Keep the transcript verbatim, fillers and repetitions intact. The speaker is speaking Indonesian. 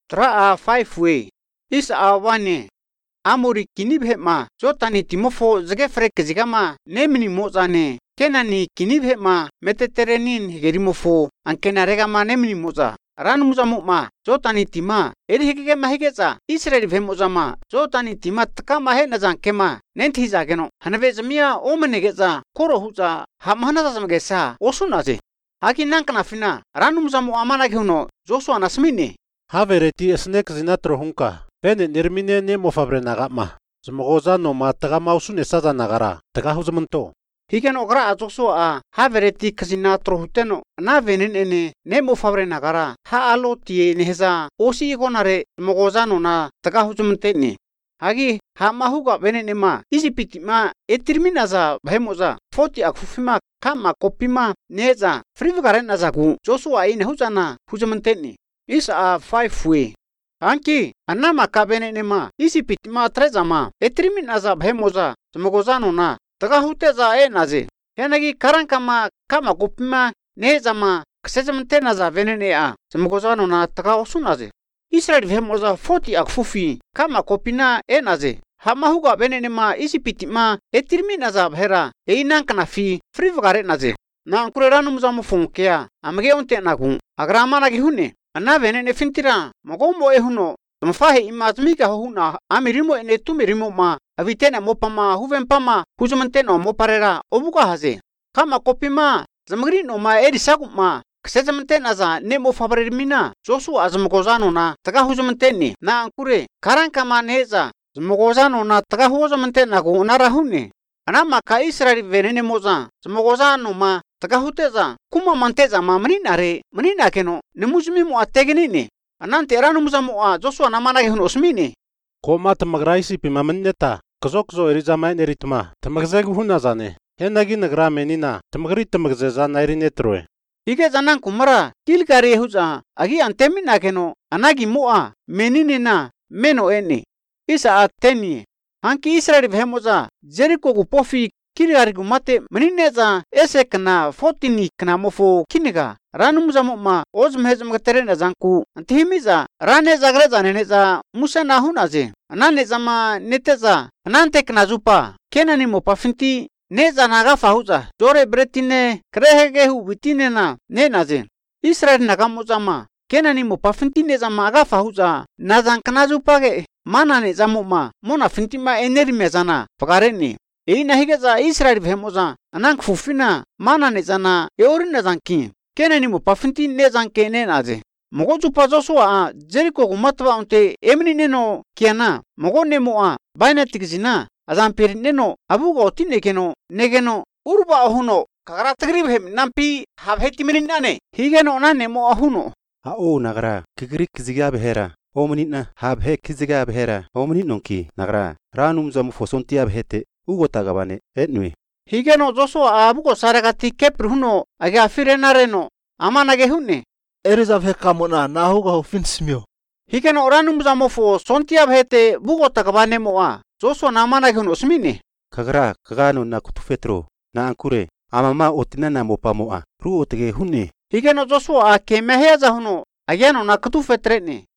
Tra a five way. Is a one. Amuri kinibhema. Jotani timofo zagefre kizigama. Nemini mozane. Kenani kinibhema. Meteterenin higerimofo. Ankena regama nemini moza. Ran muzamuma. Jotani tima. Erihige mahigeza. Israel vemozama. Jotani tima takama he nazankema. Nentizageno. Hanavezamia omenegeza. Korohuza. Hamhanazamgesa. Osunaze. Haki nankana fina. Ran muzamu amana gehuno. Joshua nasmini. Havereti esnek zinatro hunka. Bene nirmine ne mofabre nagama. Zmogoza no ma tagama usune saza nagara. Tagahuzamanto. Higen ogra a Joshua havereti kazinatro huteno. Na venin ene ne mofabre nagara. Ha alo tie neheza. Osi igonare zmogoza no na tagahuzamanteni. Hagi ha mahuga venin ema. Isi pitima etirminaza bhemoza. Foti akufima kama kopima neza. Frivgaren nazaku. Joshua ine huzana huzamanteni. Is a five way. Anki, anama kabene nema, isi pitima trezama, etrimin aza bhemoza, zmogozano na, tagahuteza e naze. Henagi karankama kama kupima nezama, ksezamte naza venene a, zmogozano na tagaosunaze. Israel bhemoza foti akfufi, kama kopina e naze. Hamahuga venenema isi pitima, etrimin aza bhera, e inankana fi, frivgare naze. Na ankureranu muzamu funkea, amge onte nagu, agrama hune. Ana venene fintira, magombo ehuno, mafahe imazmika huna, amirimo ene tumirimo ma, avitena mopama, huvempama, huzumanteno moparera, obuka haze. Kama kopima, zamagrino ma edisaguma, ksezamantena za nemo fabarimina, Joshua azmogozano na, taga huzumanteni, na ankure, karankama neza, zmogozano na taga huzumantena go narahune. Anama ka Israel venene moza, zmogozano ma, tagahuteza kuma manteza ma maninare manina keno nemuzmi mu ategenini anante eranu muzamu a Joshua namana gehun osmini Koma tamagraisi pimamanneta kazokzo erizama neritma tamagzegu hunazane henagi nagra menina tamagri tamagzeza nairinetroe Ige zanan kumara kilgari huza agi antemina keno anagi mua meninina meno eni isa ateni hanki Israel vhemoza Jericho gupofi Kilgari gumate manineza esekna fotini kana mofo kiniga ranumzamu ma ozmhezm gaterena zanku antihimiza rane zagreza neneza musana hunaze anane zama neteza anante kana zupa kenani mopafinti neza naga fahuza jore bretine krehege hu bitine na nenaze Israel nagamuzama kenani mopafinti neza maga fahuza nazan kana zupage manane zamu ma mona fintima eneri mezana fagareni Eina higeza Israel vhemoza anang fufina mana nezana eurina zanki kenani mo pafinti nezanke nenaze mogo jupa Joshua Jericho gumatwa unte emni neno kiana mogo nemo a baina tigzina azan perineno abugo otine keno negeno urba ahuno kagara tagrib hem nampi habheti mininane higeno na nemo ahuno a o nagra kigrik ziga behera omunina habhe kiziga behera omuninonki nagra ranum zamu fosontia behete Ugo tagabane etnui. Higeno Joshua abugo saragati kepruno age afirenareno amana gehunne. Eriza vekamona nahuga hofinsmio. Higeno oranum zamofo sontia bhete bugo tagabane moa. Joshua namana gehun osmini. Kagra kagano na kutufetro na ankure amama otinana mopamoa. Ru otege hunne. Higeno Joshua ke meheza huno ageno na kutufetrene.